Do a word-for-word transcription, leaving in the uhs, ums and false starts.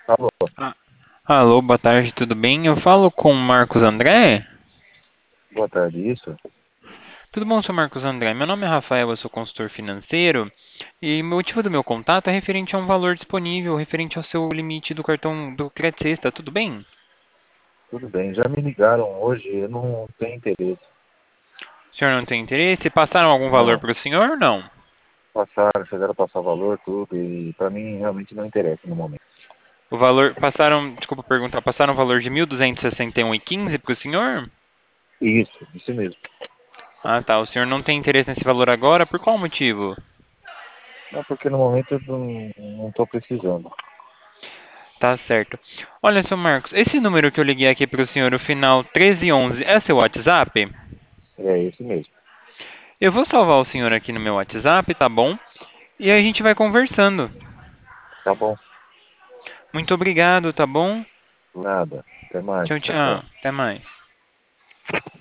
Alô, Ah, alô, boa tarde, tudo bem? Eu falo com o Marcos André? boa tarde, isso? Tudo bom, seu Marcos André? Meu nome é Rafael, eu sou consultor financeiro e o motivo do meu contato é referente a um valor disponível, referente ao seu limite do cartão do Credit Sexta, tudo bem? Tudo bem, já me ligaram hoje, eu não tenho interesse. O senhor não tem interesse? Passaram algum valor Não, para o senhor ou não? passaram, chegaram a passar valor, tudo, e para mim realmente não interessa no momento. O valor, passaram, desculpa perguntar, passaram o valor de mil duzentos e sessenta e um e quinze para o senhor? Isso, isso mesmo. Ah, tá, o senhor não tem interesse nesse valor agora, por qual motivo? Não, porque no momento eu não, não tô precisando. Tá certo. Olha, seu Marcos, esse número que eu liguei aqui para o senhor, o final treze onze, é seu WhatsApp? É isso mesmo. Eu vou salvar o senhor aqui no meu WhatsApp, tá bom? E aí a gente vai conversando. Tá bom, Muito obrigado, tá bom? nada. Até mais, Tchau, tchau, tchau. tchau. Até mais.